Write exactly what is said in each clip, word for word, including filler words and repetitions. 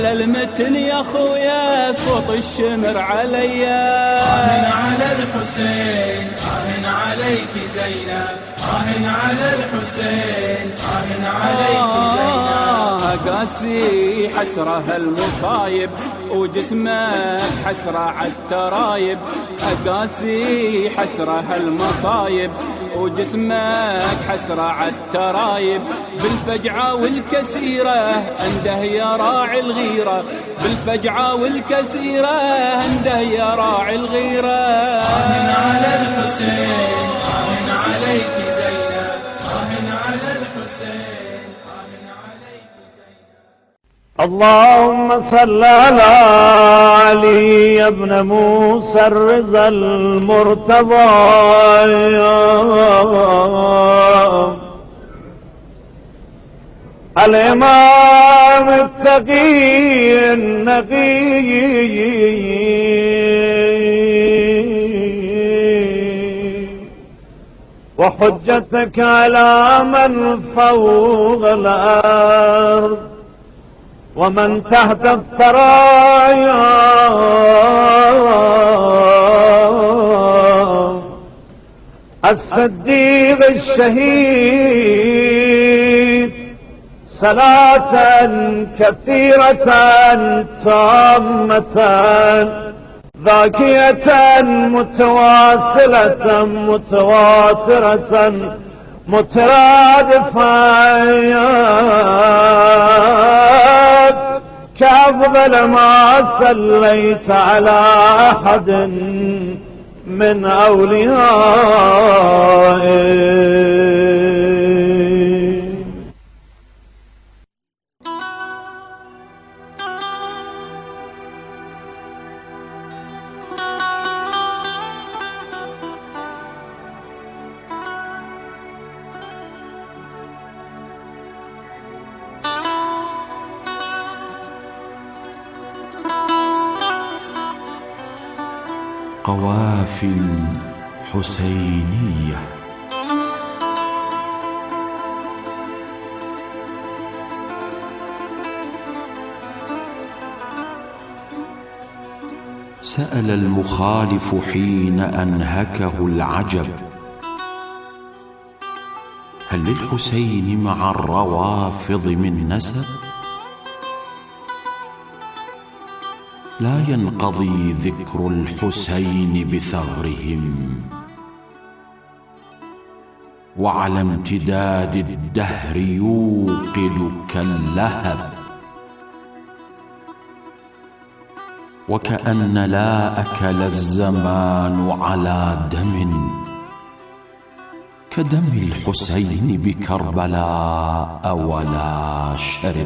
المتن يا خويا صوت الشمر عليا، آه على الحسين آه عليك زينب، آه على الحسين آه عليك زينب. قاسي حسرة المصايب وجسمك حسرة عالترايب، قاسي حسرة المصايب وجسمك حسرة عالترايب، بالفجعة والكسيرة انده يا راعي الغيرة، بالفجعة والكسيرة انده يا راعي الغيرة. آه على الحسين آه عليك زينب، آه على الحسين آه عليك زينب. اللهم صل على علي يا ابن موسى الرضا المرتضى، الإمام التقي النقي، وحجتك على من فوق الأرض ومن تحت الثرايا، الصديق الشهيد، صلاة كثيرة تامة ذاكية متواصلة متواترة مترادفة كأفضل ما صليت على أحد من أوليائه. قوافل حسينية. سأل المخالف حين أنهكه العجب: هل للحسين مع الروافض من نسب؟ لا ينقضي ذكر الحسين بثغرهم، وعلى امتداد الدهر يوقد كاللهب، وكأن لا أكل الزمان على دم كدم الحسين بكربلاء ولا شرب.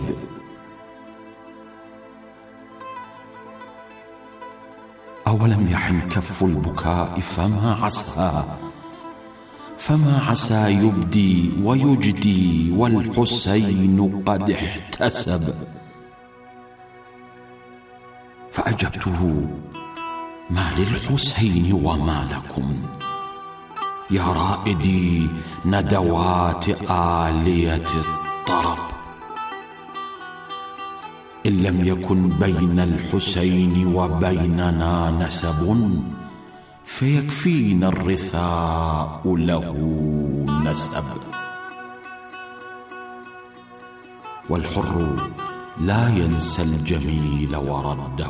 أولم يحن كف البكاء فما عسى فما عسى يبدي ويجدي والحسين قد احتسب. فأجبته: ما للحسين وما لكم يا رائدي ندوات آلية الطرب، إن لم يكن بين الحسين وبيننا نسب فيكفينا الرثاء له نسب. والحر لا ينسى الجميل ورده،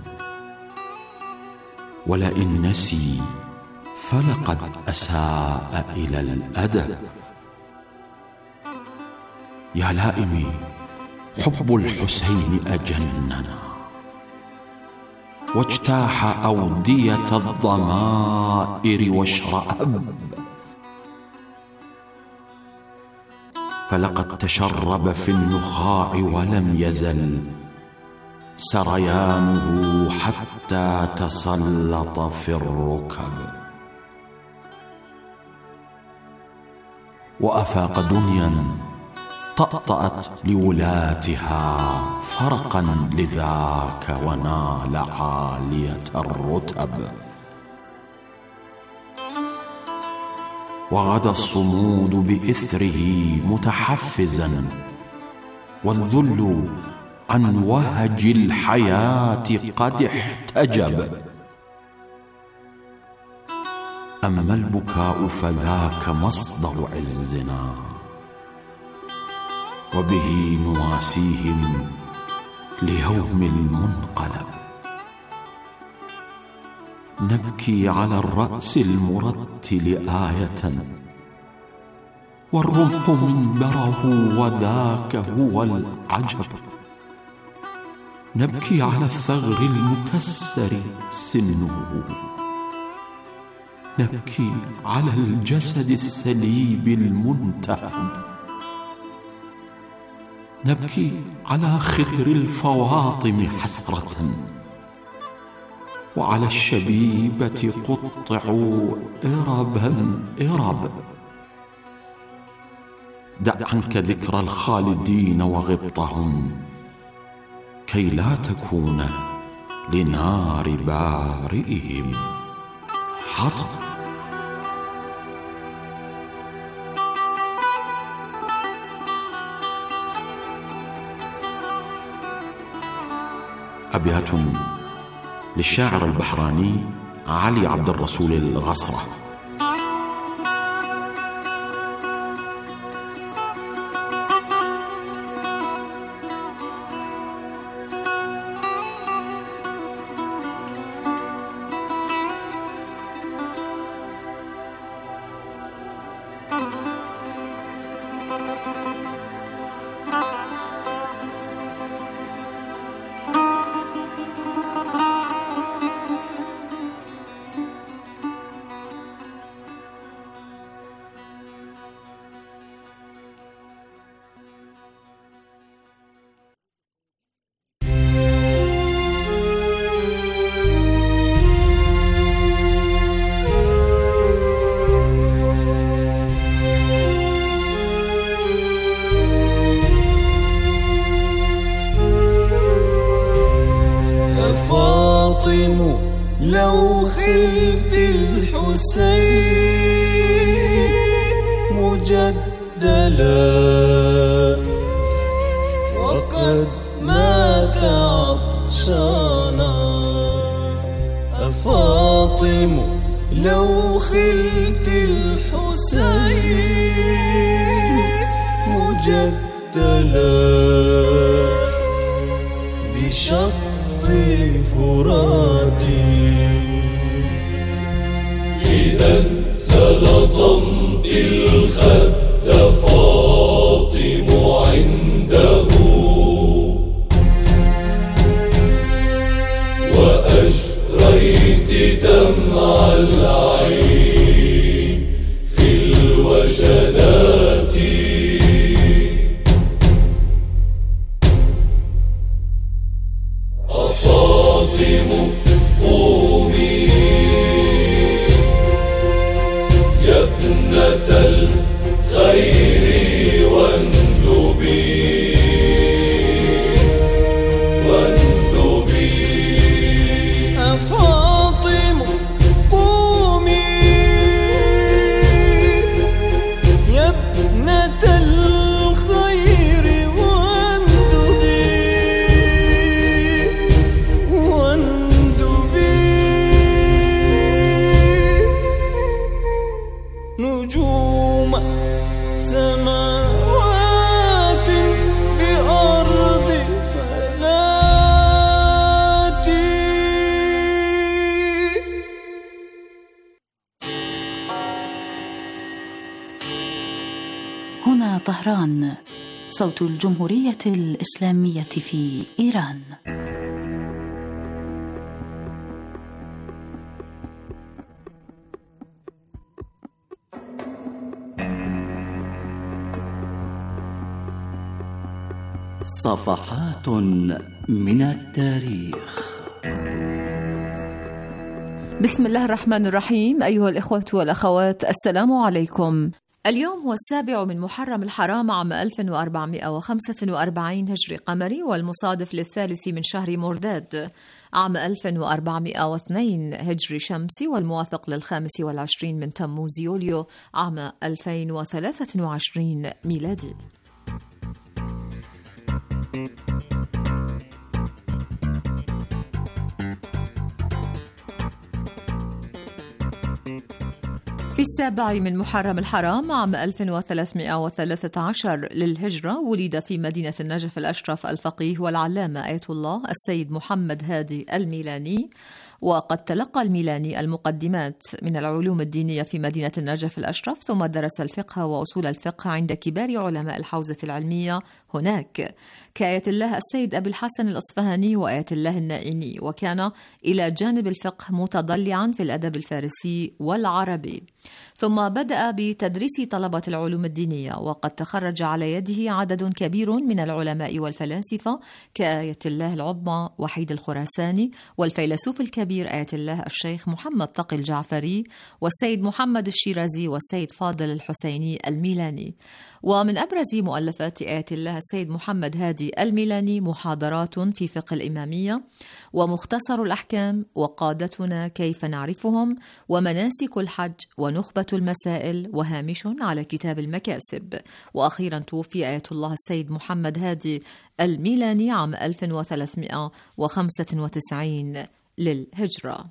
ولئن نسي فلقد أساء إلى الأدب. يا لائمي، حب الحسين أجننا واجتاح أودية الضمائر واشرأب، فلقد تشرب في النخاع ولم يزل سريانه حتى تسلط في الركب، وأفاق دنيا طأطأت لولاتها فرقا لذاك ونال عالية الرتب. وغدا الصمود بإثره متحفزا، والذل عن وهج الحياة قد احتجب. أما البكاء فذاك مصدر عزنا، وبه نواسيهم ليوم المنقلب. نبكي على الرأس المرتل آية، والرمح منبره وذاك هو العجب. نبكي على الثغر المكسر سنه، نبكي على الجسد السليب المنتهب. نبكي على خدر الفواطم حسرة، وعلى الشبيبة قطعوا إربا إرب. دع عنك ذكر الخالدين وغبطهم، كي لا تكون لنار بارئهم حطب. أبيات للشاعر البحراني علي عبد الرسول الغصرة. لو خلت الحسين مجدلا وقد مات عطشانا، أفاطم لو خلت الحسين مجدلا بشط فراتي، إذا للطمت الخد فاطم عنده، وأجريت دمع العين في الوجنات. قومي يا ابنة الخير واندبي واندبي. أفاطم قومي يا ابنة الخير واندبي نجوم سماوات بأرض فلاتي. هنا طهران، صوت الجمهورية الإسلامية في إيران. صفحات من التاريخ. بسم الله الرحمن الرحيم. أيها الإخوة والأخوات، السلام عليكم. اليوم هو السابع من محرم الحرام عام ألف وأربعمائة وخمسة وأربعين هجري قمري، والمصادف للثالث من شهر مرداد عام ألف وأربعمائة واثنين هجري شمسي، والموافق للخامس والعشرين من تموز يوليو عام ألفين وثلاثة وعشرين ميلادي. في السابع من محرم الحرام عام ألف وثلاثمائة وثلاثة عشر للهجرة ولد في مدينة النجف الأشرف الفقيه والعلامة آية الله السيد محمد هادي الميلاني. وقد تلقى الميلاني المقدمات من العلوم الدينية في مدينة النجف الأشرف، ثم درس الفقه وأصول الفقه عند كبار علماء الحوزة العلمية هناك كآية الله السيد أبي الحسن الأصفهاني وآية الله النائني، وكان إلى جانب الفقه متضلعا في الأدب الفارسي والعربي. ثم بدأ بتدريس طلبة العلوم الدينية، وقد تخرج على يده عدد كبير من العلماء والفلاسفة كآية الله العظمى وحيد الخراساني، والفيلسوف الكبير آية الله الشيخ محمد تقي الجعفري، والسيد محمد الشيرازي، والسيد فاضل الحسيني الميلاني. ومن أبرز مؤلفات آية الله السيد محمد هادي الميلاني محاضرات في فقه الإمامية، ومختصر الأحكام، وقادتنا كيف نعرفهم، ومناسك الحج، ونخبة المسائل، وهامش على كتاب المكاسب. وأخيرا توفي آية الله السيد محمد هادي الميلاني عام ألف وثلاثمائة وخمسة وتسعين للهجرة.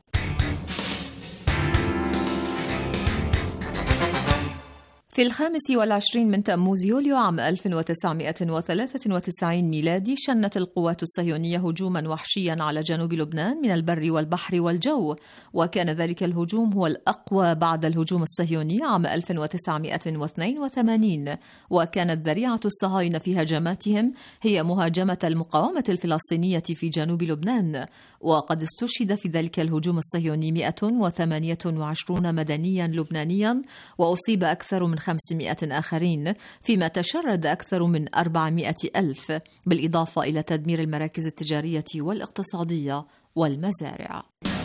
في الخامس والعشرين من تموز يوليو عام ألف وتسعمائة وثلاثة وتسعين ميلادي شنت القوات الصهيونية هجوما وحشيا على جنوب لبنان من البر والبحر والجو، وكان ذلك الهجوم هو الأقوى بعد الهجوم الصهيوني عام ألف وتسعمائة واثنين وثمانين، وكانت ذريعة الصهاينة في هجماتهم هي مهاجمة المقاومة الفلسطينية في جنوب لبنان. وقد استشهد في ذلك الهجوم الصهيوني مئة وثمانية وعشرين مدنيا لبنانيا، وأصيب أكثر من خمسمائة آخرين، فيما تشرد أكثر من أربعمائة ألف، بالإضافة إلى تدمير المراكز التجارية والاقتصادية والمزارع.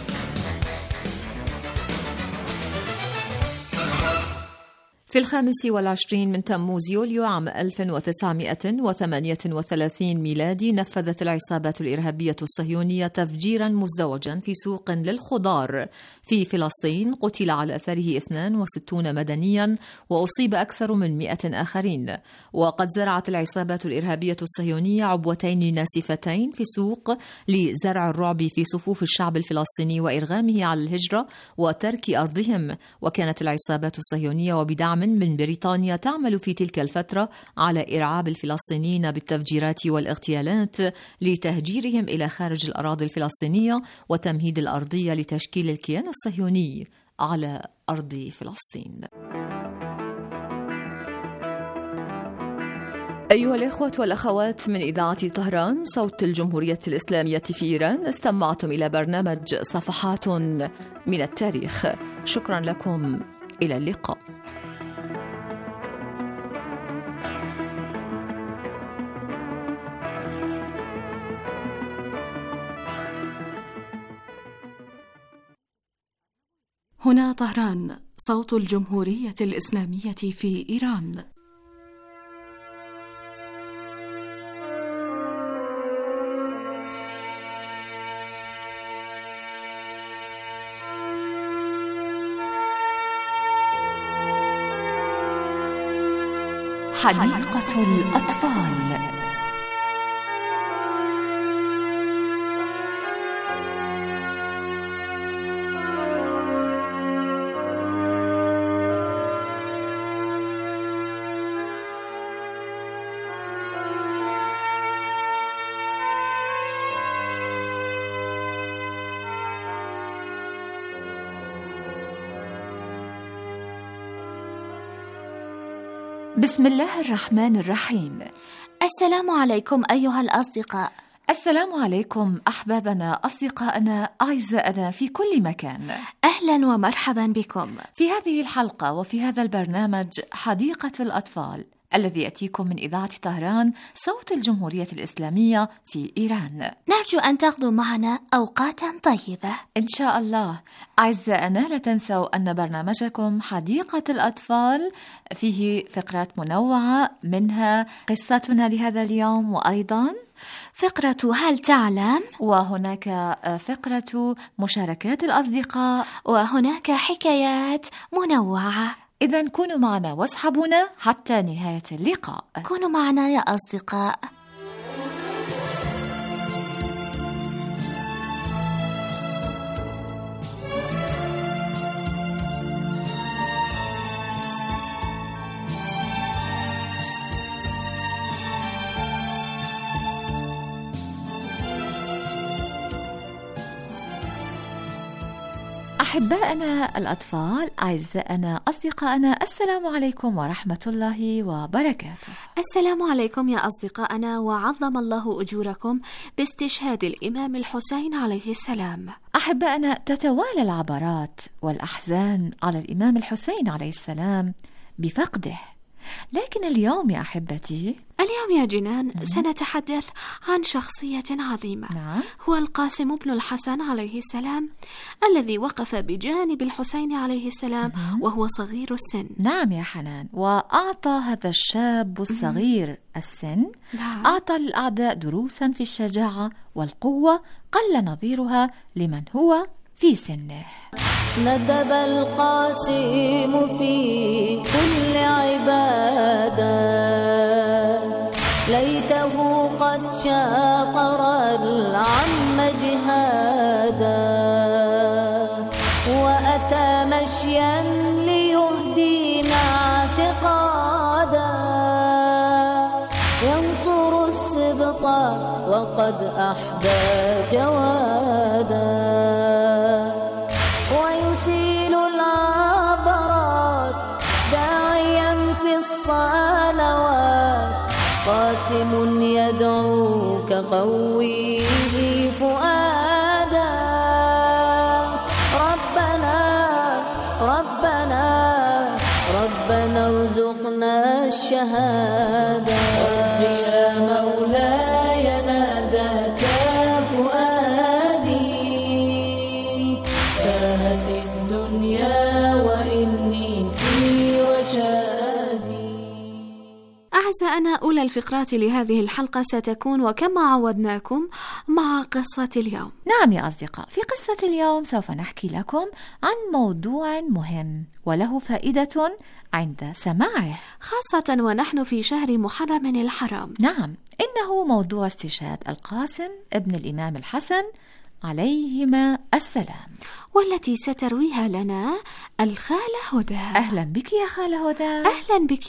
في الخامس والعشرين من تموز يوليو عام ألف وتسعمائة وثمانية وثلاثين ميلادي نفذت العصابات الإرهابية الصهيونية تفجيرا مزدوجا في سوق للخضار في فلسطين، قتل على أثره اثنان وستون مدنيا، وأصيب أكثر من مئة آخرين. وقد زرعت العصابات الإرهابية الصهيونية عبوتين ناسفتين في سوق لزرع الرعب في صفوف الشعب الفلسطيني وإرغامه على الهجرة وترك أرضهم. وكانت العصابات الصهيونية وبدعم من بريطانيا تعمل في تلك الفترة على إرعاب الفلسطينيين بالتفجيرات والاغتيالات لتهجيرهم إلى خارج الأراضي الفلسطينية وتمهيد الأرضية لتشكيل الكيان الصهيوني على أرض فلسطين. أيها الإخوة والأخوات من إذاعة طهران صوت الجمهورية الإسلامية في إيران، استمعتم إلى برنامج صفحات من التاريخ. شكرا لكم، إلى اللقاء. هنا طهران صوت الجمهورية الإسلامية في إيران. حديقة الأطفال. بسم الله الرحمن الرحيم. السلام عليكم أيها الأصدقاء. السلام عليكم أحبابنا، أصدقائنا، أعزائنا في كل مكان. أهلا ومرحبا بكم في هذه الحلقة وفي هذا البرنامج حديقة الأطفال الذي يأتيكم من إذاعة طهران صوت الجمهورية الإسلامية في إيران. نرجو أن تقضوا معنا أوقاتا طيبة إن شاء الله. أعزائنا، لا تنسوا أن برنامجكم حديقة الأطفال فيه فقرات منوعة، منها قصتنا لهذا اليوم، وأيضا فقرة هل تعلم، وهناك فقرة مشاركات الأصدقاء، وهناك حكايات منوعة. إذن كونوا معنا واصحبونا حتى نهاية اللقاء. كونوا معنا يا أصدقاء. أحبائنا الأطفال، أعزائنا أصدقائنا، السلام عليكم ورحمة الله وبركاته. السلام عليكم يا أصدقائنا، وعظم الله أجوركم باستشهاد الإمام الحسين عليه السلام. أحبائنا، تتوالى العبرات والأحزان على الإمام الحسين عليه السلام بفقده، لكن اليوم يا أحبتي، اليوم يا جنان م- سنتحدث عن شخصية عظيمة. نعم. هو القاسم بن الحسن عليه السلام، الذي وقف بجانب الحسين عليه السلام م- وهو صغير السن. نعم يا حنان، وأعطى هذا الشاب الصغير م- السن نعم. أعطى للأعداء دروسا في الشجاعة والقوة قل نظيرها لمن هو في سنه. ندب القاسم في كل عبادة، ليته قد شاطر العم جهادا، وأتى مشيا ليهدينا اعتقادا، ينصر السبط وقد أحدى جوادا، ويسيل العبرات داعيا في الصلوات، قاسم يدعوك قويه فؤادا، ربنا ربنا ربنا ارزقنا الشهادة، يا مولاي ناداك فؤادي، تاهت الدنيا وإني في رشادي. أعزائنا، أولى الفقرات لهذه الحلقة ستكون وكما عودناكم مع قصة اليوم. نعم يا أصدقاء، في قصة اليوم سوف نحكي لكم عن موضوع مهم وله فائدة عند سماعه، خاصة ونحن في شهر محرم الحرام. نعم، إنه موضوع استشهاد القاسم ابن الإمام الحسن عليهما السلام، والتي سترويها لنا الخالة هدى. أهلا بك يا خالة هدى. أهلا بك.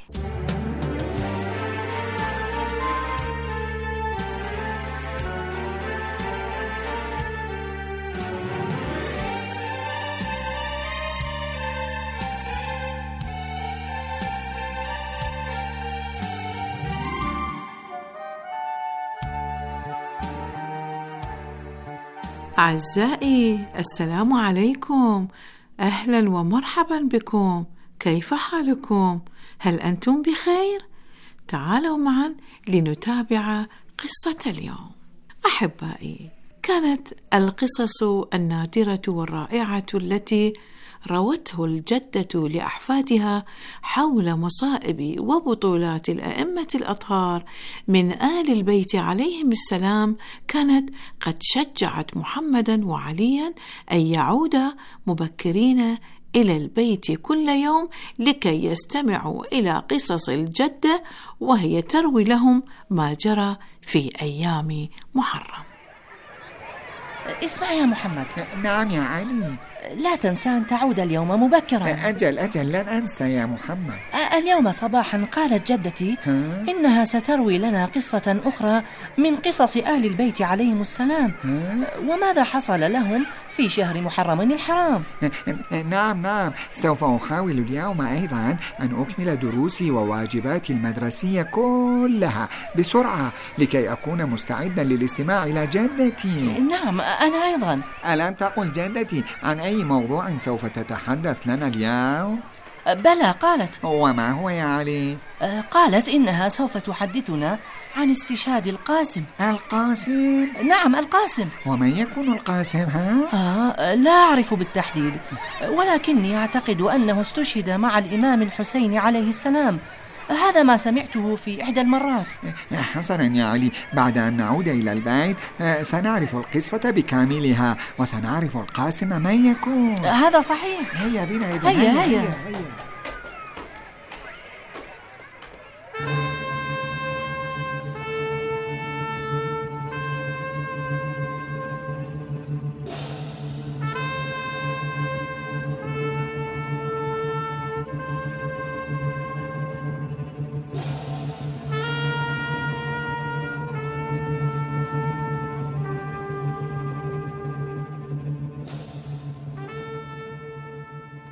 أعزائي، السلام عليكم، أهلا ومرحبا بكم، كيف حالكم؟ هل أنتم بخير؟ تعالوا معا لنتابع قصة اليوم. أحبائي، كانت القصص النادرة والرائعة التي روته الجدة لأحفادها حول مصائب وبطولات الأئمة الأطهار من آل البيت عليهم السلام كانت قد شجعت محمدا وعليا أن يعودا مبكرين إلى البيت كل يوم لكي يستمعوا إلى قصص الجدة وهي تروي لهم ما جرى في أيام محرم. اسمع يا محمد. نعم يا علي. لا تنسى أن تعود اليوم مبكرا. أجل أجل لن أنسى يا محمد. اليوم صباحا قالت جدتي ها؟ إنها ستروي لنا قصة أخرى من قصص أهل البيت عليهم السلام. ها؟ وماذا حصل لهم في شهر محرم الحرام. نعم نعم، سوف أحاول اليوم أيضا أن أكمل دروسي وواجباتي المدرسية كلها بسرعة لكي أكون مستعدا للاستماع إلى جدتي. نعم أنا أيضا. ألم تقل جدتي عن أي موضوع سوف تتحدث لنا اليوم؟ بلى قالت. وما هو يا علي؟ قالت إنها سوف تحدثنا عن استشهاد القاسم. القاسم؟ نعم القاسم. ومن يكون القاسم ها؟ آه لا أعرف بالتحديد، ولكني أعتقد أنه استشهد مع الإمام الحسين عليه السلام، هذا ما سمعته في إحدى المرات. حسنا يا علي، بعد أن نعود إلى البيت سنعرف القصة بكاملها وسنعرف القاسم من يكون. هذا صحيح. هيا بنا إذن. هيا هيا, هيا. هيا.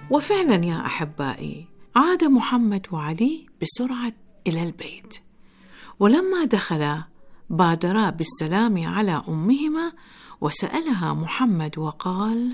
وفعلا يا أحبائي، عاد محمد وعلي بسرعة إلى البيت، ولما دخلا بادرا بالسلام على أمهما، وسألها محمد وقال: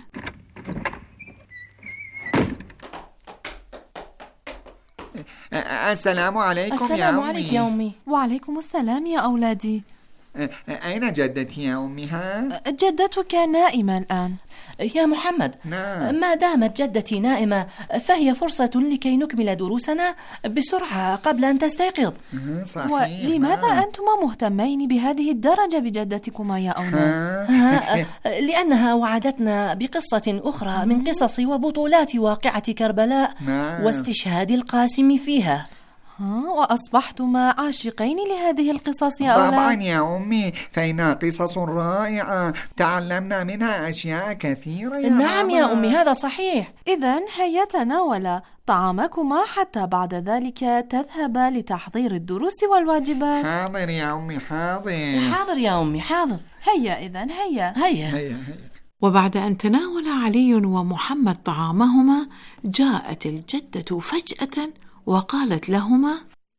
السلام عليكم السلام يا أمي. عليك يا أمي. وعليكم السلام يا أولادي. أين جدتي يا أمي؟ ها؟ جدتك نائمة الآن. يا محمد، نعم. ما دامت جدتي نائمة فهي فرصة لكي نكمل دروسنا بسرعة قبل أن تستيقظ. صحيح. ولماذا نعم. أنتما مهتمين بهذه الدرجة بجدتكما يا أولاد؟ لأنها وعدتنا بقصة أخرى من قصص وبطولات واقعة كربلاء نعم. واستشهاد القاسم فيها. وأصبحتما عاشقين لهذه القصص يا أولاد؟ طبعا يا أمي، فإنها قصص رائعة تعلمنا منها أشياء كثيرة يا نعم ماما. يا أمي، هذا صحيح. إذن هيا تناولا طعامكما حتى بعد ذلك تذهبا لتحضير الدروس والواجبات. حاضر يا أمي، حاضر. حاضر يا أمي، حاضر. هيا إذن هيا هيا هيا هيا. وبعد أن تناول علي ومحمد طعامهما، جاءت الجدة فجأة وقالت لهما: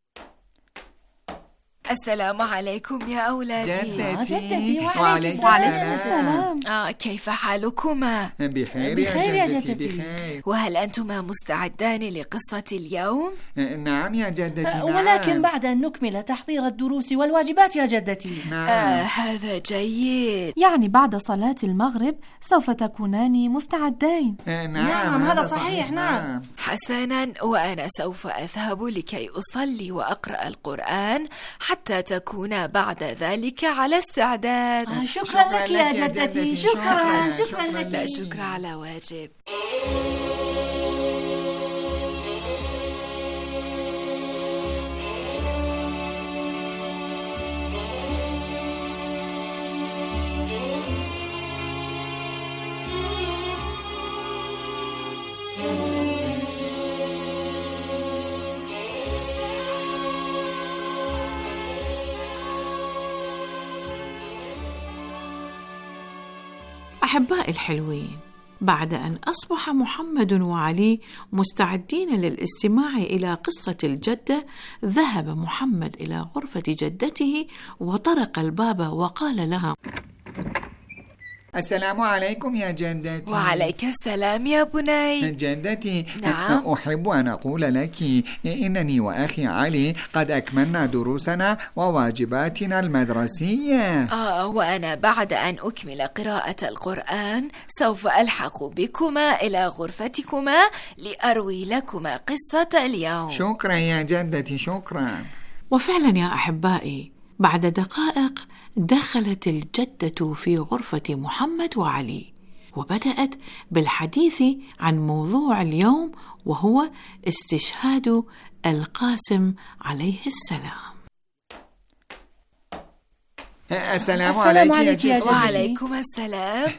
السلام عليكم يا أولادي. جدتي, جدتي وعليكم السلام, السلام. آه كيف حالكما؟ بخير, بخير يا جدتي, جدتي. بخير. وهل أنتما مستعدان لقصة اليوم؟ نعم يا جدتي. نعم. ولكن بعد أن نكمل تحضير الدروس والواجبات يا جدتي. نعم. آه هذا جيد. يعني بعد صلاة المغرب سوف تكونان مستعدين. نعم, نعم هذا صحيح. نعم. حسنا، وأنا سوف أذهب لكي أصلي وأقرأ القرآن حتى تكون بعد ذلك على استعداد. آه شكرا, شكرا لك يا جدتي, جدتي. شكرا, شكرا, شكرا لك. لا شكر على واجب. أحبائي الحلوين، بعد أن أصبح محمد وعلي مستعدين للاستماع إلى قصة الجدة، ذهب محمد إلى غرفة جدته وطرق الباب وقال لها: السلام عليكم يا جدتي. وعليك السلام يا بني. جدتي، نعم. أحب أن أقول لك إنني وأخي علي قد أكملنا دروسنا وواجباتنا المدرسية. آه وأنا بعد أن أكمل قراءة القرآن سوف ألحق بكما إلى غرفتكما لأروي لكما قصة اليوم. شكرا يا جدتي، شكرا. وفعلا يا أحبائي، بعد دقائق دخلت الجدة في غرفة محمد وعلي، وبدأت بالحديث عن موضوع اليوم، وهو استشهاد القاسم عليه السلام. السلام, السلام عليك يا جدتي. وعليكم السلام.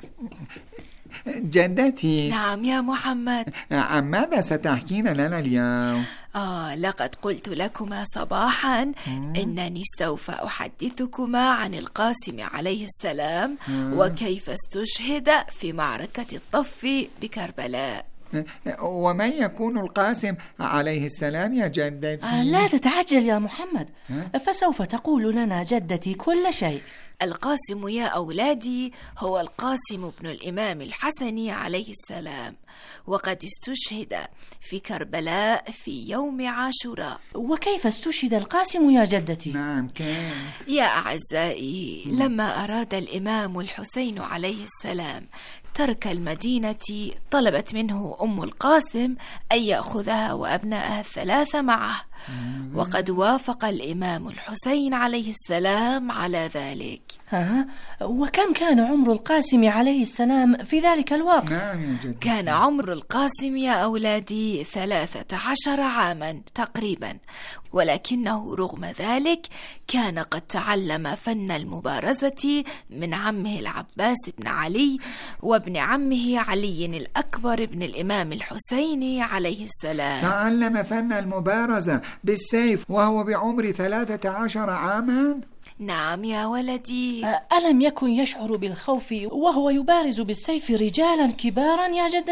جدتي. نعم يا محمد. عن ماذا ستحكين لنا اليوم؟ آه لقد قلت لكما صباحا مم. إنني سوف أحدثكما عن القاسم عليه السلام مم. وكيف استشهد في معركة الطف بكربلاء. ومن يكون القاسم عليه السلام يا جدتي؟ آه لا تتعجل يا محمد، فسوف تقول لنا جدتي كل شيء. القاسم يا أولادي هو القاسم بن الإمام الحسن عليه السلام، وقد استشهد في كربلاء في يوم عاشوراء. وكيف استشهد القاسم يا جدتي؟ نعم كيف؟ يا أعزائي، لما أراد الإمام الحسين عليه السلام ترك المدينة، طلبت منه أم القاسم أن يأخذها وأبنائها الثلاثة معه، وقد وافق الإمام الحسين عليه السلام على ذلك. ها؟ وكم كان عمر القاسم عليه السلام في ذلك الوقت؟ نعم يا جدتي. كان عمر القاسم يا أولادي ثلاثة عشر عاما تقريبا، ولكنه رغم ذلك كان قد تعلم فن المبارزة من عمه العباس بن علي وابن عمه علي الأكبر بن الإمام الحسين عليه السلام. تعلم فن المبارزة بالسيف وهو بعمر ثلاثة عشر عاما؟ نعم يا ولدي. ألم يكن يشعر بالخوف وهو يبارز بالسيف رجالا كبارا يا جدتي؟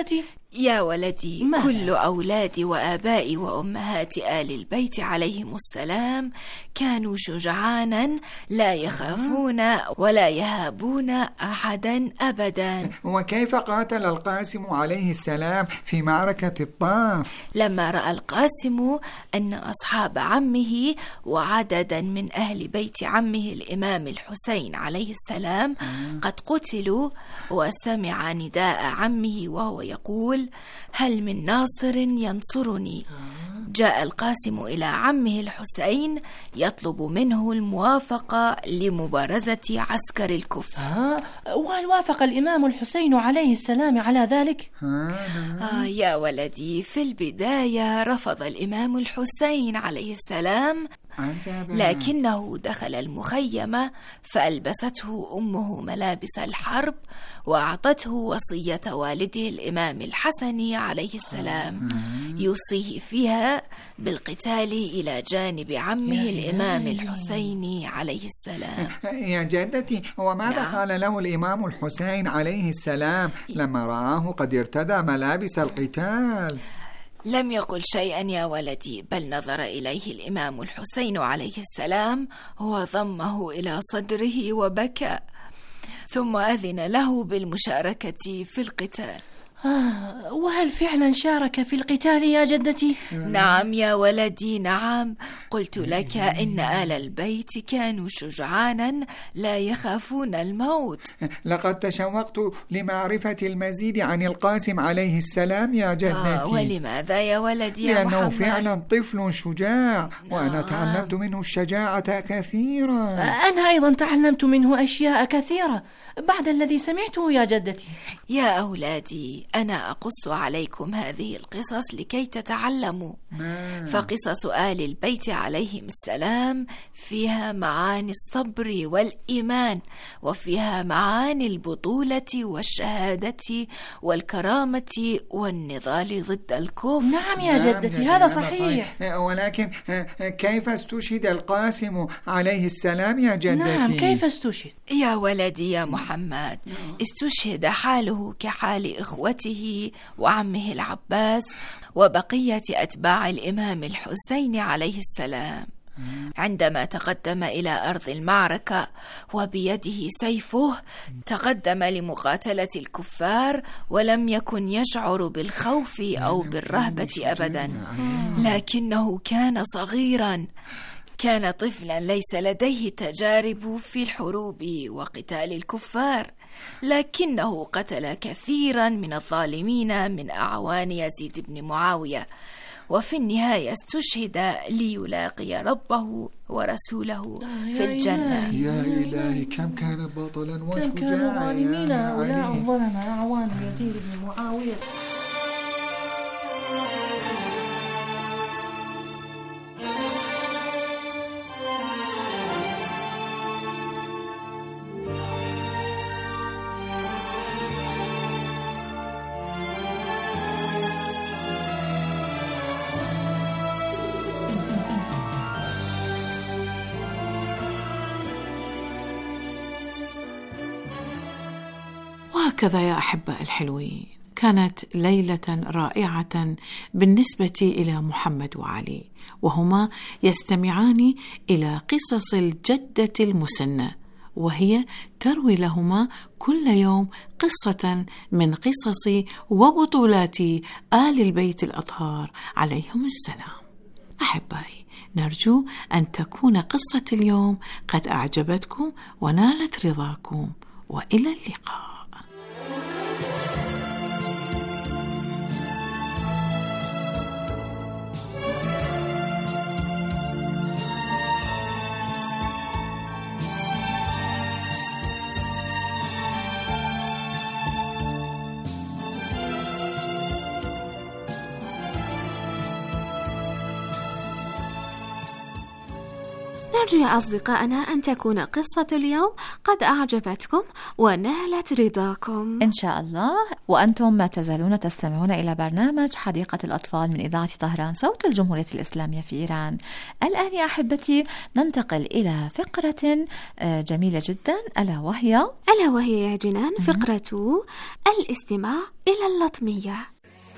يا ولدي، ما كل أولاد وآباء وأمهات آل البيت عليهم السلام كانوا شجعانا لا يخافون ولا يهابون أحدا أبدا. وكيف قاتل القاسم عليه السلام في معركة الطاف؟ لما رأى القاسم أن أصحاب عمه وعددا من أهل بيت عمه الإمام الحسين عليه السلام قد قتلوا، وسمع نداء عمه وهو يقول: هل من ناصر ينصرني؟ جاء القاسم إلى عمه الحسين يطلب منه الموافقة لمبارزة عسكر الكفر. آه وهل وافق الإمام الحسين عليه السلام على ذلك؟ آه يا ولدي، في البداية رفض الإمام الحسين عليه السلام، لكنه دخل المخيمة فألبسته أمه ملابس الحرب وأعطته وصية والده الإمام الحسن عليه السلام يوصيه فيها بالقتال إلى جانب عمه الإمام الحسين عليه السلام. يا جدتي، وماذا نعم. قال له الإمام الحسين عليه السلام لما رآه قد ارتدى ملابس القتال؟ لم يقل شيئا يا ولدي، بل نظر إليه الإمام الحسين عليه السلام وضمه إلى صدره وبكى، ثم أذن له بالمشاركة في القتال. آه وهل فعلا شارك في القتال يا جدتي؟ نعم يا ولدي، نعم. قلت لك إن آل البيت كانوا شجعانا لا يخافون الموت. لقد تشوقت لمعرفة المزيد عن القاسم عليه السلام يا جدتي. آه ولماذا يا ولدي يا لأنه محمد؟ فعلا طفل شجاع، وأنا تعلمت منه الشجاعة كثيرا. أنا أيضا تعلمت منه أشياء كثيرة بعد الذي سمعته يا جدتي. يا أولادي، أنا أقص عليكم هذه القصص لكي تتعلموا. فقصص آل البيت عليهم السلام فيها معاني الصبر والإيمان، وفيها معاني البطولة والشهادة والكرامة والنضال ضد الكفر. نعم يا جدتي، هذا صحيح. ولكن كيف استشهد القاسم عليه السلام يا جدتي؟ نعم، كيف استشهد؟ يا ولدي يا محمد، استشهد حاله كحال إخوته وعمه العباس وبقية أتباع الإمام الحسين عليه السلام عندما تقدم إلى أرض المعركة وبيده سيفه. تقدم لمقاتلة الكفار ولم يكن يشعر بالخوف أو بالرهبة أبدا، لكنه كان صغيرا، كان طفلا ليس لديه تجارب في الحروب وقتال الكفار، لكنه قتل كثيرا من الظالمين من أعوان يزيد بن معاوية، وفي النهاية استشهد ليلاقي ربه ورسوله في الجنة. يا إلهي، كم كان بطلا وشجاعا، كم كانوا ظالمين هؤلاء الظلمة أعوان يزيد بن معاوية. وهكذا يا أحباء الحلوين، كانت ليلة رائعة بالنسبة إلى محمد وعلي، وهما يستمعان إلى قصص الجدة المسنة، وهي تروي لهما كل يوم قصة من قصص وبطولات آل البيت الأطهار عليهم السلام. أحبائي، نرجو أن تكون قصة اليوم قد أعجبتكم ونالت رضاكم، وإلى اللقاء. نرجو يا أصدقائنا أن تكون قصة اليوم قد أعجبتكم ونالت رضاكم إن شاء الله. وأنتم ما تزالون تستمعون إلى برنامج حديقة الأطفال من إذاعة طهران صوت الجمهورية الإسلامية في إيران. الآن يا أحبتي ننتقل إلى فقرة جميلة جدا، ألا وهي ألا وهي يا جنان فقرة الاستماع إلى اللطمية.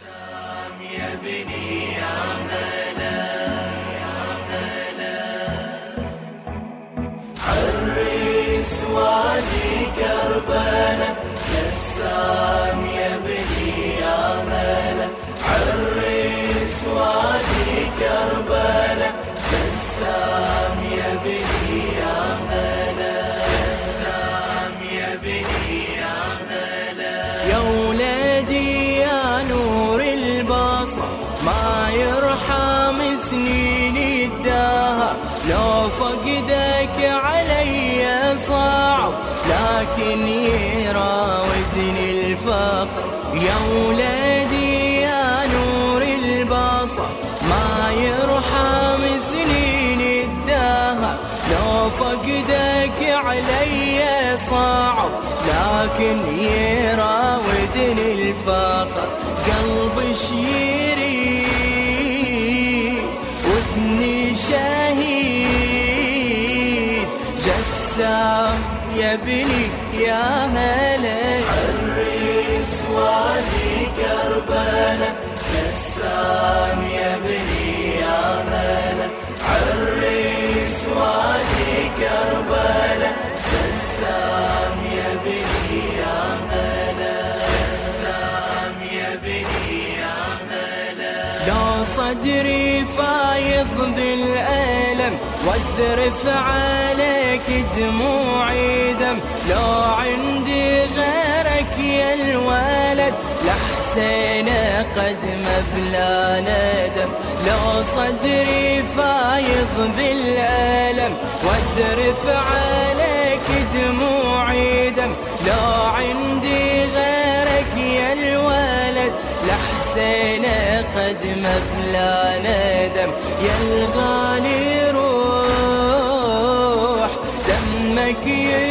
يا بني يا هلا يا هلا حرس وادي كربلاء جسام يا بني يا هلا حرس وادي كربلاء جسام يا بني يا هلا جسام يا بني يا هلا يا ولادي يا نور البصر ما يرحم سنين الدهر لو فقدك علي صعب لكن يراودني الفخر يا ولادي يا نور البصر ما يرحم سنين الدهر لو فقدك علي صعب لكن يراودني الفخر قلبي شيرين وابني شهيد جسام يا بني يا هلا حرس وادي كربلاء جسام يا بني يا هلا حرس وادي كربلاء جسام يا بني يا هلا جسام يا بني يا هلا لو صدري فايض بالألم واذرف عليك دموعي دم لو عندي غيرك يا الولد لحسين قدم بلا ندم لو صدري فايض بالألم واذرف عليك دموعي دم لو عندي غيرك يا الولد لحسين قدم بلا ندم يا الغالي روح دمك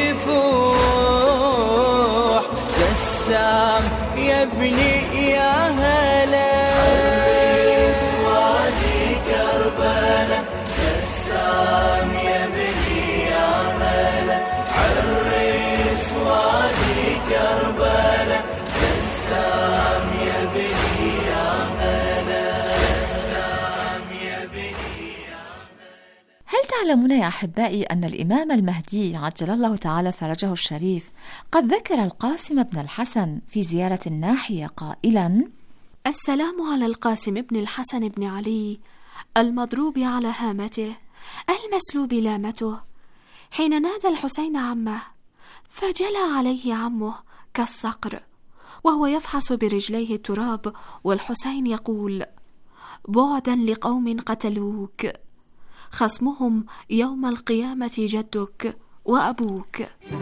يفوح جسام يا ابني يا هلا حرس وادي كربلاء جسام يا ابني يا هلا حرس وادي كربلاء جسام يا ابني يا هلا جسام يا ابني يا هل تعلمون يا أحبائي أن الإمام المهدي عجل الله تعالى فرجه الشريف قد ذكر القاسم بن الحسن في زيارة الناحية قائلا: السلام على القاسم بن الحسن بن علي المضروب على هامته المسلوب لامته حين نادى الحسين عمه فجلى عليه عمه كالصقر وهو يفحص برجليه التراب والحسين يقول: بعدا لقوم قتلوك خصمهم يوم القيامة جدك وأبوك.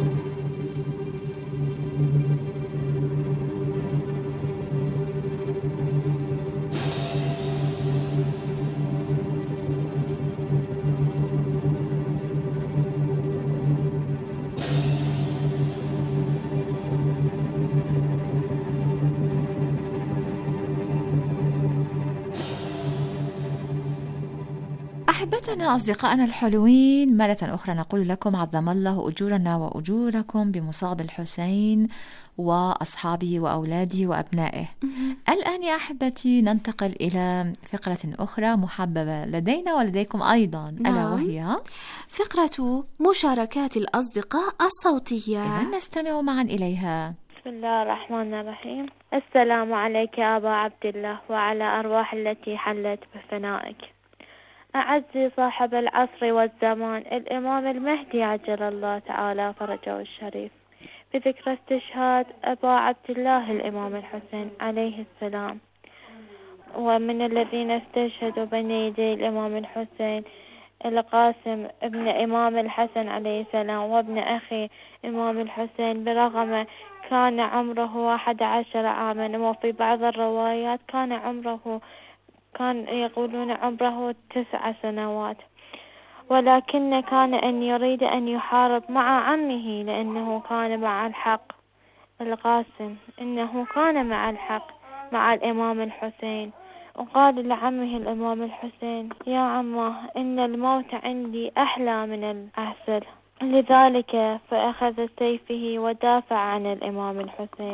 أحبتنا أصدقائنا الحلوين، مرة أخرى نقول لكم عظم الله أجورنا وأجوركم بمصاب الحسين وأصحابه وأولاده وأبنائه. الآن يا أحبتي ننتقل إلى فقرة أخرى محببة لدينا ولديكم أيضا، ألا وهي فقرة مشاركات الأصدقاء الصوتية. إذن نستمع معا إليها. بسم الله الرحمن الرحيم. السلام عليك يا أبا عبد الله وعلى أرواح التي حلت بفنائك. أعزي صاحب العصر والزمان الإمام المهدي عجل الله تعالى فرجه الشريف بذكرى استشهاد أبا عبد الله الإمام الحسين عليه السلام، ومن الذين استشهدوا بين يدي الإمام الحسين القاسم ابن إمام الحسن عليه السلام وابن أخي إمام الحسين، برغم كان عمره واحد عشر عاما، وفي بعض الروايات كان عمره كان يقولون عمره تسع سنوات، ولكن كان أن يريد أن يحارب مع عمه لأنه كان مع الحق. القاسم إنه كان مع الحق مع الإمام الحسين، وقال لعمه الإمام الحسين: يا عمه إن الموت عندي أحلى من العسل، لذلك فأخذ سيفه ودافع عن الإمام الحسين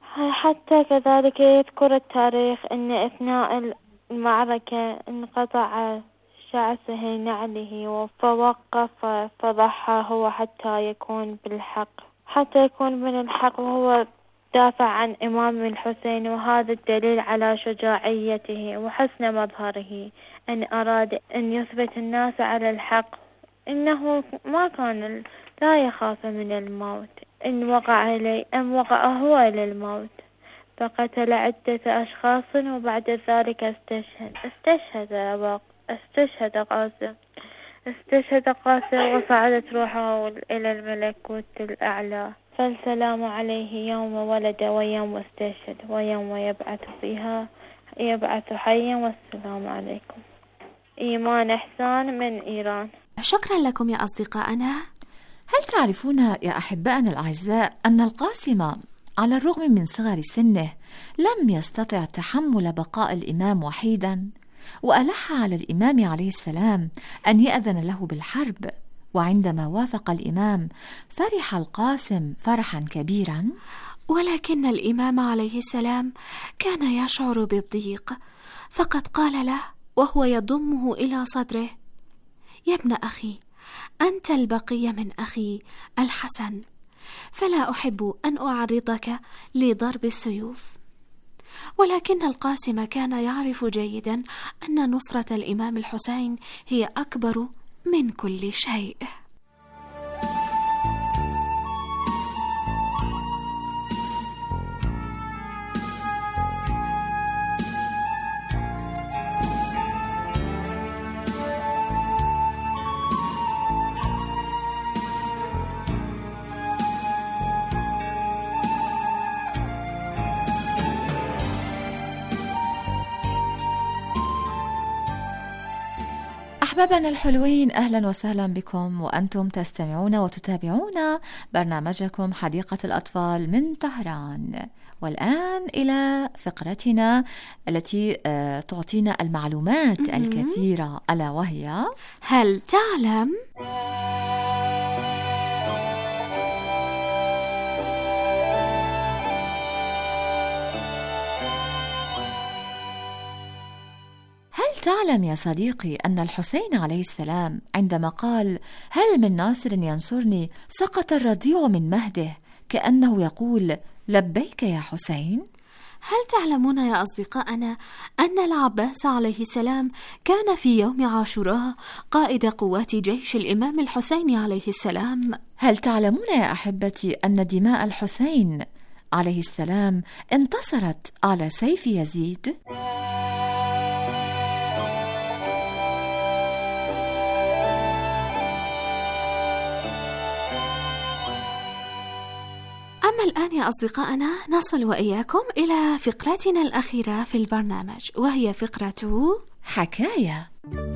حتى كذلك يذكر التاريخ أن أثناء المعركة انقطع شعثه نعله فوقف فضحى هو حتى يكون بالحق حتى يكون من الحق وهو دافع عن إمام الحسين. وهذا الدليل على شجاعيته وحسن مظهره أن أراد أن يثبت الناس على الحق، إنه ما كان لا يخاف من الموت إن وقع إليه أم وقع هو إلى الموت. فقتل عدة أشخاص وبعد ذلك استشهد استشهد استشهد قاسم استشهد قاسم وصعدت روحه إلى الملكوت الأعلى. فالسلام عليه يوم ولد ويوم استشهد ويوم يبعث فيها يبعث حيا. والسلام عليكم. إيمان إحسان من إيران. شكرا لكم يا أصدقائنا. هل تعرفون يا أحبائنا الأعزاء أن القاسم على الرغم من صغر سنه لم يستطع تحمل بقاء الإمام وحيدا، وألح على الإمام عليه السلام أن يأذن له بالحرب، وعندما وافق الإمام فرح القاسم فرحا كبيرا. ولكن الإمام عليه السلام كان يشعر بالضيق، فقد قال له وهو يضمه إلى صدره: يا ابن أخي، أنت البقية من أخي الحسن، فلا أحب أن أعرضك لضرب السيوف. ولكن القاسم كان يعرف جيدا أن نصرة الإمام الحسين هي أكبر من كل شيء. أحبابنا الحلوين، أهلا وسهلا بكم وأنتم تستمعون وتتابعون برنامجكم حديقة الأطفال من طهران. والآن إلى فقرتنا التي تعطينا المعلومات الكثيرة، ألا وهي هل تعلم؟ هل تعلم يا صديقي أن الحسين عليه السلام عندما قال هل من ناصر ينصرني سقط الرضيع من مهده كأنه يقول لبيك يا حسين؟ هل تعلمون يا أصدقائنا أن العباس عليه السلام كان في يوم عاشوراء قائد قوات جيش الإمام الحسين عليه السلام؟ هل تعلمون يا أحبتي أن دماء الحسين عليه السلام انتصرت على سيف يزيد؟ أما الآن يا أصدقائنا نصل وإياكم إلى فقرتنا الأخيرة في البرنامج، وهي فقرة حكاية.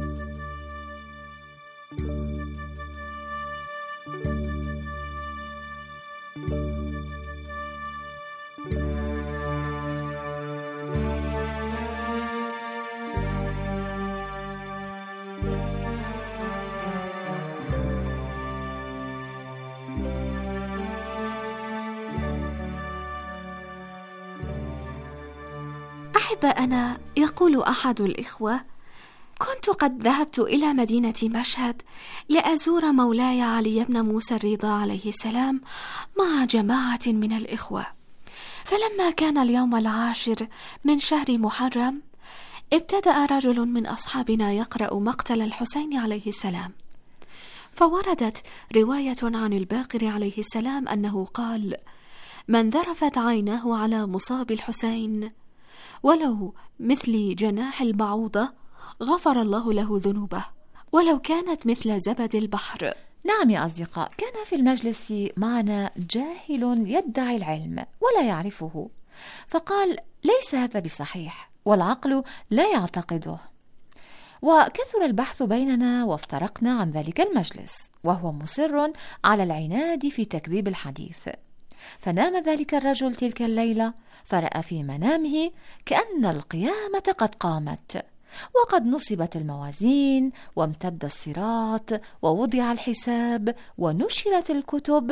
أحبائنا، يقول أحد الإخوة: كنت قد ذهبت إلى مدينة مشهد لأزور مولاي علي بن موسى الرضا عليه السلام مع جماعة من الإخوة، فلما كان اليوم العاشر من شهر محرم ابتدأ رجل من أصحابنا يقرأ مقتل الحسين عليه السلام، فوردت رواية عن الباقر عليه السلام أنه قال: من ذرفت عيناه على مصاب الحسين ولو مثل جناح البعوضة غفر الله له ذنوبه ولو كانت مثل زبد البحر. نعم يا أصدقاء، كان في المجلس معنا جاهل يدعي العلم ولا يعرفه، فقال: ليس هذا بصحيح والعقل لا يعتقده. وكثر البحث بيننا وافترقنا عن ذلك المجلس وهو مصر على العناد في تكذيب الحديث. فنام ذلك الرجل تلك الليلة فرأى في منامه كأن القيامة قد قامت وقد نصبت الموازين وامتد الصراط ووضع الحساب ونشرت الكتب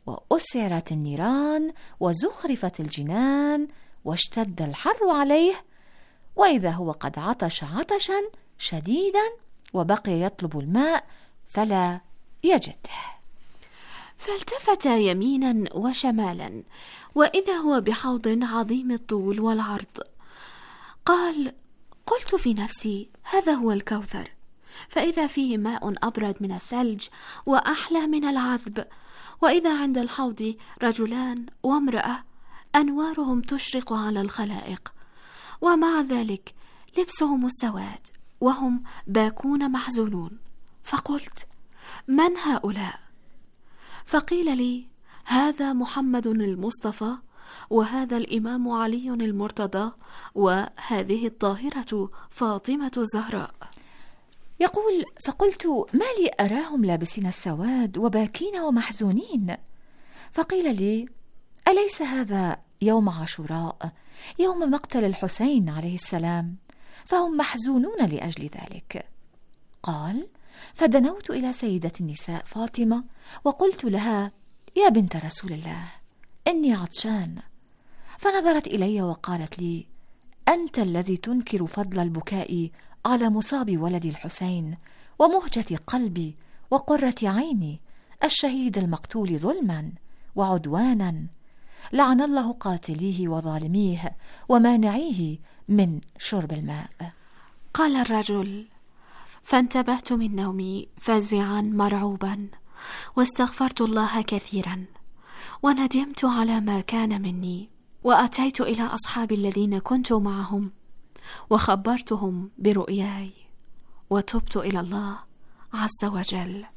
وأسعرت النيران وزخرفت الجنان واشتد الحر عليه، وإذا هو قد عطش عطشا شديدا وبقي يطلب الماء فلا يجده. فالتفت يمينا وشمالا وإذا هو بحوض عظيم الطول والعرض. قال: قلت في نفسي هذا هو الكوثر، فإذا فيه ماء أبرد من الثلج وأحلى من العذب، وإذا عند الحوض رجلان وامرأة أنوارهم تشرق على الخلائق، ومع ذلك لبسهم السواد وهم باكون محزونون. فقلت: من هؤلاء؟ فقيل لي: هذا محمد المصطفى، وهذا الإمام علي المرتضى، وهذه الطاهرة فاطمة الزهراء. يقول: فقلت: ما لي أراهم لابسين السواد وباكين ومحزونين؟ فقيل لي: أليس هذا يوم عاشوراء، يوم مقتل الحسين عليه السلام، فهم محزونون لأجل ذلك. قال: فدنوت إلى سيدة النساء فاطمة وقلت لها: يا بنت رسول الله، إني عطشان. فنظرت إلي وقالت لي: أنت الذي تنكر فضل البكاء على مصاب ولدي الحسين ومهجة قلبي وقرة عيني، الشهيد المقتول ظلما وعدوانا، لعن الله قاتليه وظالميه ومانعيه من شرب الماء. قال الرجل: فانتبهت من نومي فزعا مرعوبا، واستغفرت الله كثيرا، وندمت على ما كان مني، وأتيت إلى أصحابي الذين كنت معهم وخبرتهم برؤياي، وتبت إلى الله عز وجل.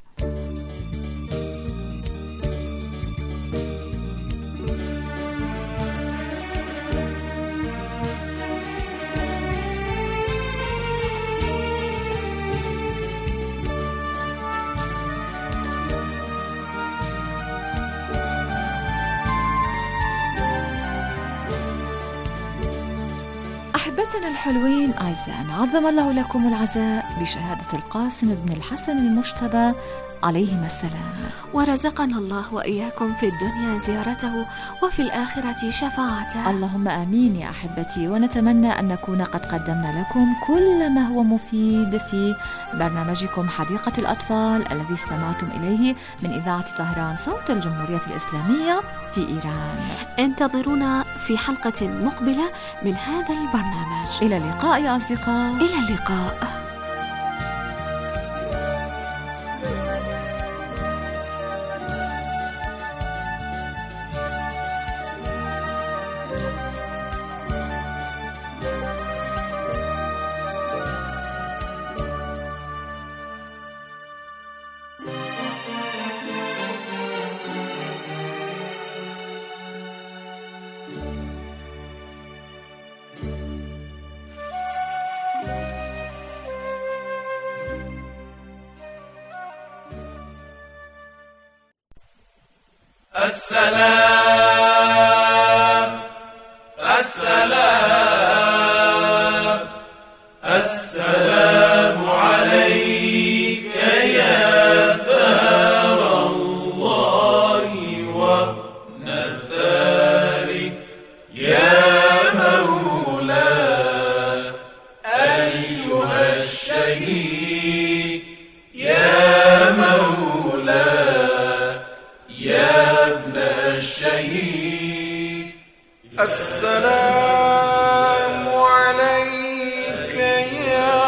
أحبتنا الحلوين أعزائنا، عظم الله لكم العزاء بشهادة القاسم بن الحسن المجتبى عليهما السلام، ورزقنا الله وإياكم في الدنيا زيارته وفي الآخرة شفاعته. اللهم آمين يا أحبتي. ونتمنى أن نكون قد قدمنا لكم كل ما هو مفيد في برنامجكم حديقة الأطفال الذي استمعتم إليه من إذاعة طهران صوت الجمهورية الإسلامية في إيران. انتظرونا في حلقة مقبلة من هذا البرنامج. إلى اللقاء يا أصدقاء. إلى اللقاء. السلام السلام السلام عليك يا ثار الله ونثاره يا مولاي أيها الشهيد يا مولاي يا ابن الشهيد. السلام عليك يا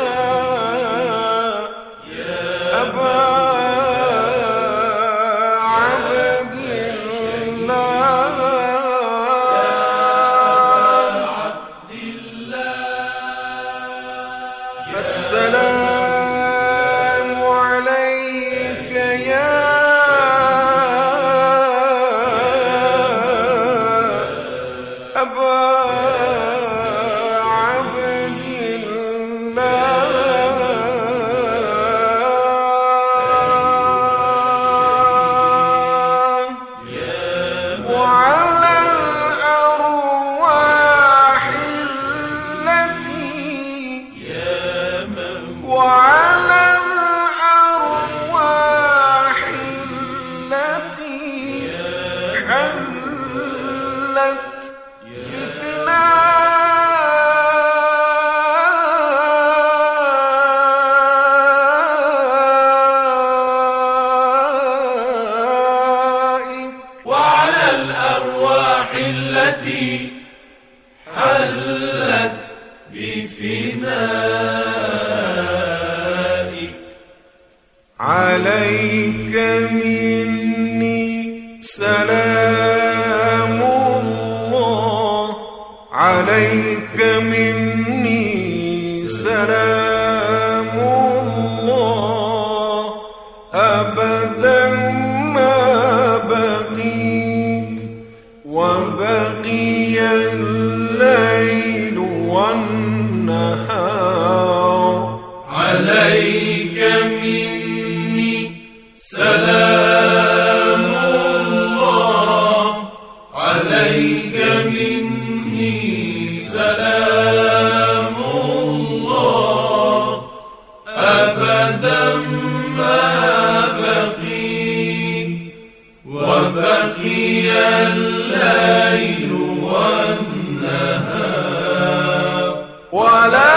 أبا عبد الله. السلام عليك يا أبا عليك مني سلام الله، عليك مني سلام الله، أبدا ما بقيت وبقي الليل والنهار. عليك مني سلام الله، عليك مني سلام الله، أبدا ما بقيت وبقي الليل والنهار. ولا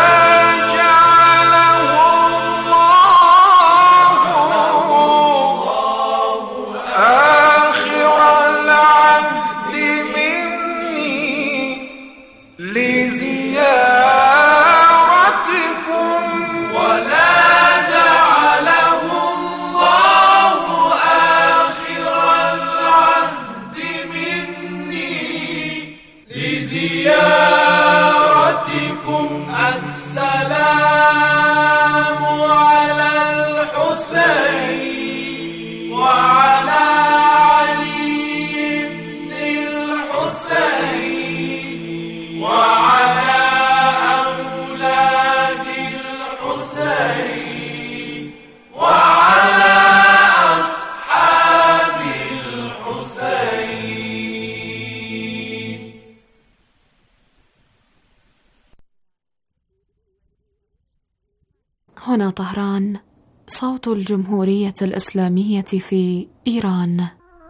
هنا طهران، صوت الجمهورية الإسلامية في إيران.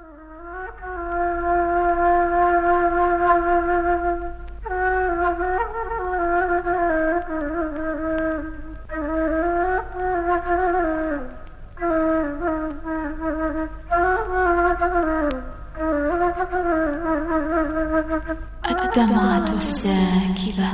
الدمعة الساكبة.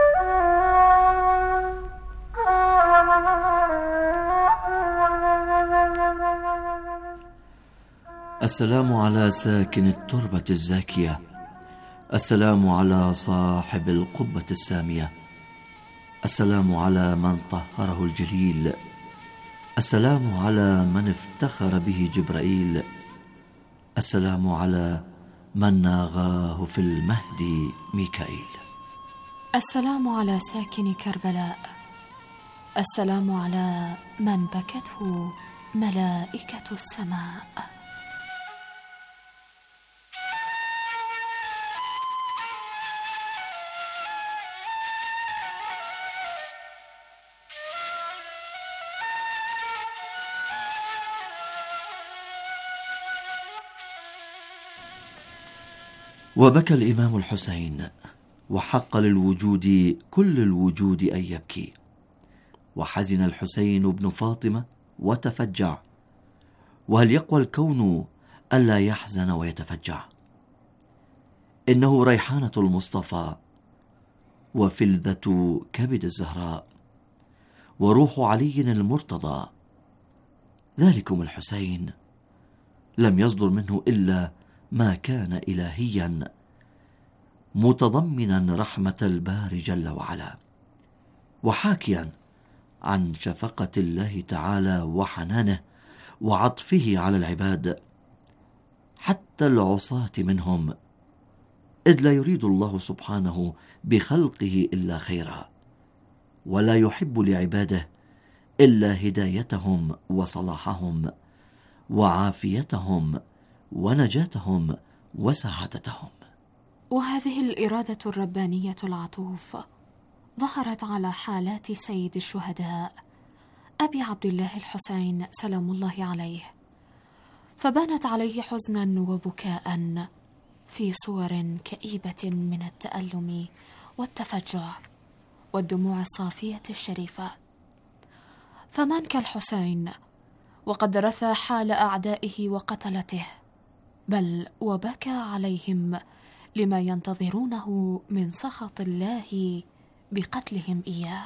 السلام على ساكن التربة الزاكية، السلام على صاحب القبة السامية، السلام على من طهره الجليل، السلام على من افتخر به جبرائيل، السلام على من ناغاه في المهد ميكائيل. السلام على ساكن كربلاء، السلام على من بكته ملائكة السماء. وبكى الإمام الحسين، وحق للوجود كل الوجود أن يبكي، وحزن الحسين بن فاطمة وتفجع، وهل يقوى الكون ألا يحزن ويتفجع؟ إنه ريحانة المصطفى، وفلذة كبد الزهراء، وروح علي المرتضى. ذلكم الحسين لم يصدر منه إلا ما كان إلهيا، متضمنا رحمة الباري جل وعلا، وحاكيا عن شفقة الله تعالى وحنانه وعطفه على العباد حتى العصاة منهم، إذ لا يريد الله سبحانه بخلقه إلا خيرا، ولا يحب لعباده إلا هدايتهم وصلاحهم وعافيتهم ونجاتهم وسعادتهم. وهذه الإرادة الربانية العطوف ظهرت على حالات سيد الشهداء أبي عبد الله الحسين سلام الله عليه، فبانت عليه حزنا وبكاء، في صور كئيبة من التألم والتفجع والدموع الصافية الشريفة. فمن كالحسين وقد رثى حال أعدائه وقتلته، بل وبكى عليهم لما ينتظرونه من سخط الله بقتلهم إياه.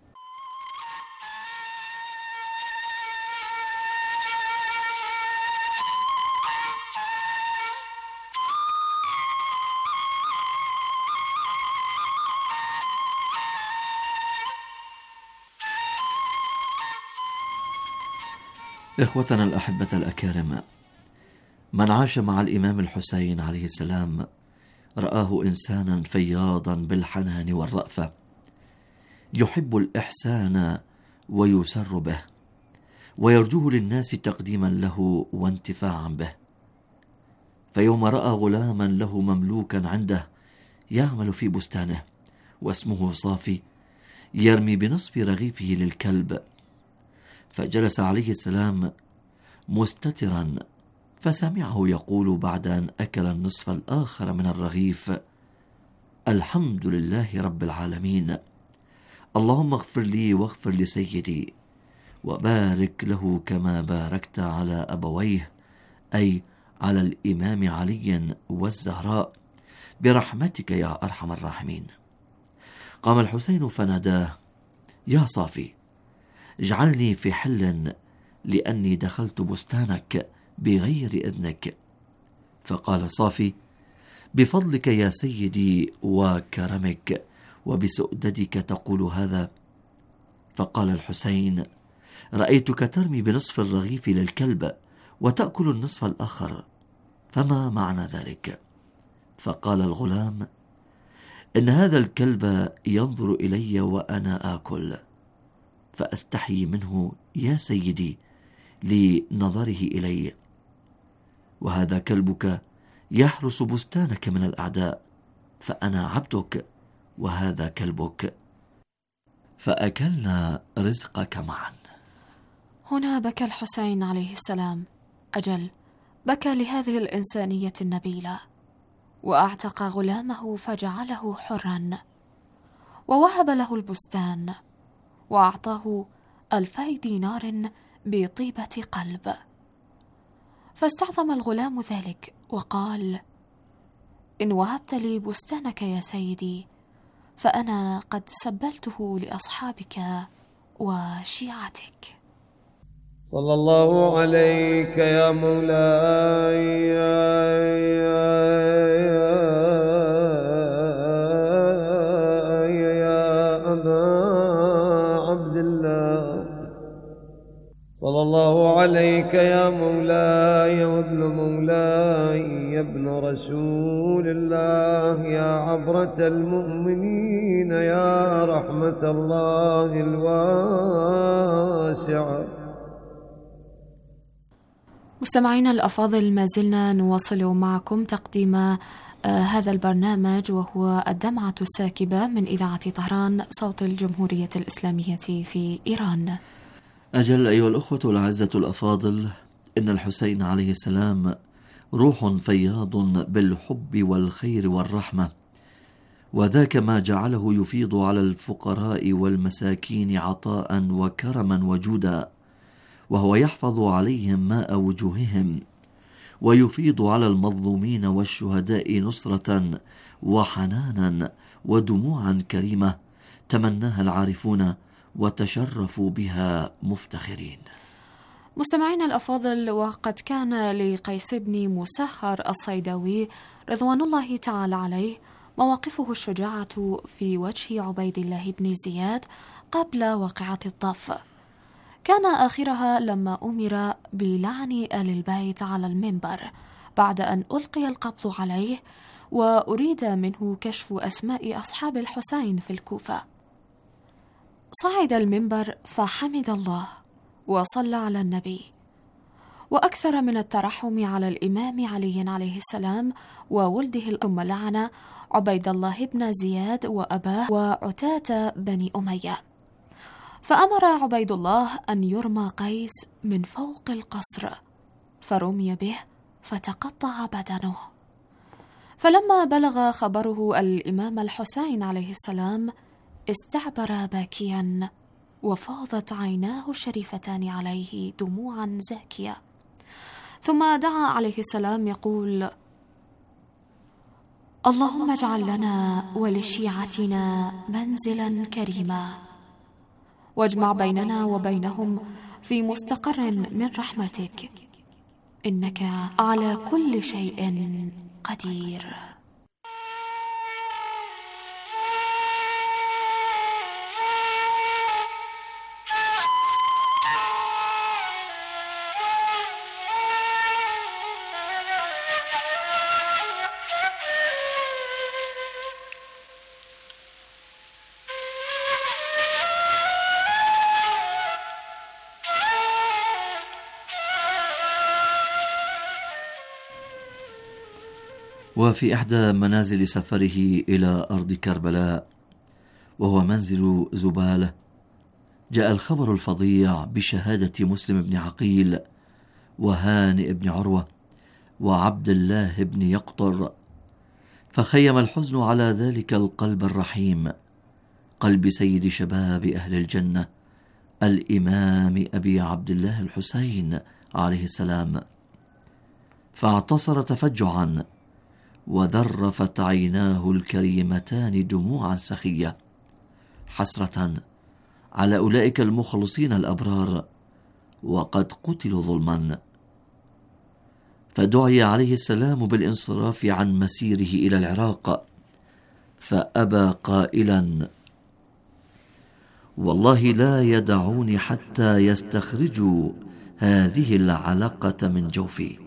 إخوتنا الأحبة الأكارم، من عاش مع الإمام الحسين عليه السلام رآه إنسانا فياضا بالحنان والرأفة، يحب الإحسان ويسر به، ويرجوه للناس تقديما له وانتفاعا به. فيوم رأى غلاما له مملوكا عنده يعمل في بستانه واسمه صافي يرمي بنصف رغيفه للكلب، فجلس عليه السلام مستترا فسمعه يقول بعد أن أكل النصف الآخر من الرغيف: الحمد لله رب العالمين، اللهم اغفر لي واغفر لسيدي وبارك له كما باركت على أبويه، أي على الإمام علي والزهراء، برحمتك يا أرحم الراحمين. قام الحسين فناداه: يا صافي، اجعلني في حل لأني دخلت بستانك بغير إذنك. فقال صافي: بفضلك يا سيدي وكرمك وبسؤددك تقول هذا. فقال الحسين: رأيتك ترمي بنصف الرغيف للكلب وتأكل النصف الآخر، فما معنى ذلك؟ فقال الغلام: إن هذا الكلب ينظر إلي وأنا آكل، فأستحي منه يا سيدي لنظره إلي، وهذا كلبك يحرس بستانك من الأعداء، فأنا عبدك وهذا كلبك، فأكلنا رزقك معا. هنا بكى الحسين عليه السلام، أجل بكى لهذه الإنسانية النبيلة، وأعتق غلامه فجعله حرا، ووهب له البستان، وأعطاه ألفي دينار بطيبة قلب. فاستعظم الغلام ذلك وقال: إن وهبت لي بستانك يا سيدي فأنا قد سبلته لأصحابك وشيعتك. صلى الله عليك يا مولاي يا أبا عبد الله، صلى الله عليك يا مولاي وابن مولاي يا ابن رسول الله، يا عبرة المؤمنين، يا رحمة الله الواسعة. مستمعينا الأفاضل، ما زلنا نواصل معكم تقديم آه هذا البرنامج، وهو الدمعة الساكبة من إذاعة طهران صوت الجمهورية الإسلامية في إيران. أجل أيها الأخوة الأعزة الأفاضل، إن الحسين عليه السلام روح فياض بالحب والخير والرحمة، وذاك ما جعله يفيض على الفقراء والمساكين عطاء وكرما وجودا، وهو يحفظ عليهم ماء وجوههم، ويفيض على المظلومين والشهداء نصرة وحنانا ودموعا كريمة تمناها العارفون وتشرفوا بها مفتخرين. مستمعينا الأفاضل، وقد كان لقيس بن مسهر الصيداوي رضوان الله تعالى عليه مواقفه الشجاعة في وجه عبيد الله بن زياد قبل واقعة الطف، كان آخرها لما أمر بلعن آل البيت على المنبر بعد أن ألقي القبض عليه وأريد منه كشف أسماء أصحاب الحسين في الكوفة. صعد المنبر فحمد الله وصلى على النبي، وأكثر من الترحم على الإمام علي عليه السلام وولده، ثم لعن عبيد الله بن زياد وأباه وعتاة بني أمية. فأمر عبيد الله أن يرمى قيس من فوق القصر، فرمي به فتقطع بدنه. فلما بلغ خبره الإمام الحسين عليه السلام استعبر باكيا، وفاضت عيناه الشريفتان عليه دموعا زاكية، ثم دعا عليه السلام يقول: اللهم اجعل لنا ولشيعتنا منزلا كريما، واجمع بيننا وبينهم في مستقر من رحمتك، إنك على كل شيء قدير. وفي إحدى منازل سفره إلى أرض كربلاء، وهو منزل زبالة، جاء الخبر الفظيع بشهادة مسلم بن عقيل وهانئ بن عروة وعبد الله بن يقطر، فخيم الحزن على ذلك القلب الرحيم، قلب سيد شباب أهل الجنة الإمام أبي عبد الله الحسين عليه السلام، فاعتصر تفجعا، وذرفت عيناه الكريمتان دموعا سخية، حسرة على أولئك المخلصين الأبرار وقد قتلوا ظلما. فدعي عليه السلام بالانصراف عن مسيره إلى العراق، فأبى قائلا: والله لا يدعوني حتى يستخرجوا هذه العلقة من جوفي.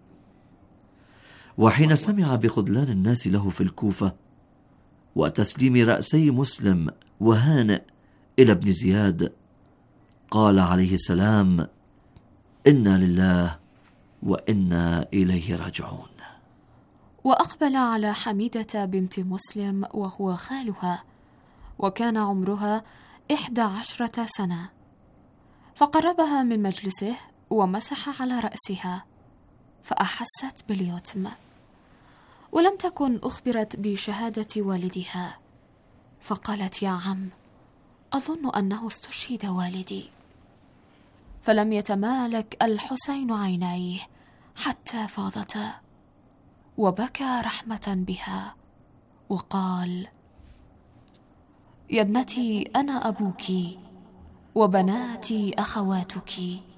وحين سمع بخذلان الناس له في الكوفة وتسليم رأسي مسلم وهانئ إلى ابن زياد، قال عليه السلام: إنا لله وإنا إليه راجعون. وأقبل على حميدة بنت مسلم وهو خالها، وكان عمرها إحدى عشرة سنة، فقربها من مجلسه ومسح على رأسها، فأحست باليتم، ولم تكن أخبرت بشهادة والدها، فقالت: يا عم، أظن أنه استشهد والدي. فلم يتمالك الحسين عينيه حتى فاضتا، وبكى رحمة بها وقال: يا ابنتي، أنا أبوك وبناتي أخواتك.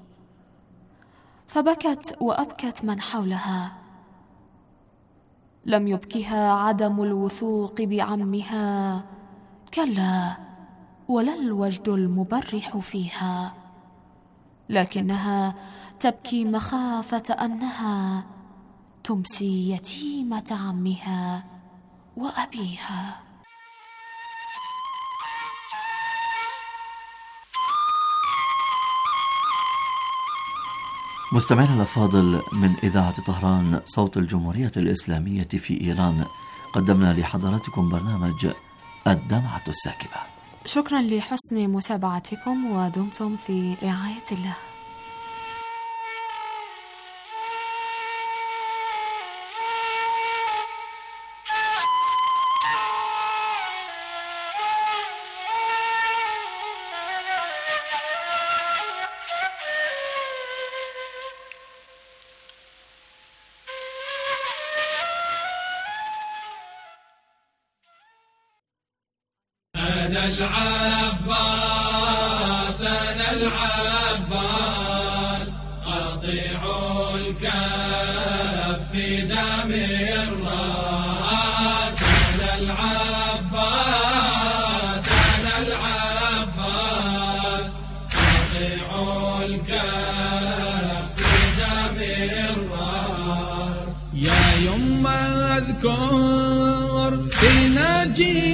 فبكت وأبكت من حولها، لم يبكها عدم الوثوق بعمها، كلا، ولا الوجد المبرح فيها، لكنها تبكي مخافة أنها تمسي يتيمة عمها وأبيها. مستمعينا الأفاضل، من إذاعة طهران صوت الجمهورية الإسلامية في إيران، قدمنا لحضراتكم برنامج الدمعة الساكبة. شكرا لحسن متابعتكم، ودمتم في رعاية الله. أنا العباس أنا العباس أطيع الكف في دم الراس. أنا العباس أنا العباس أطيع الكف في دم الراس. يا يما اذكر في ناجي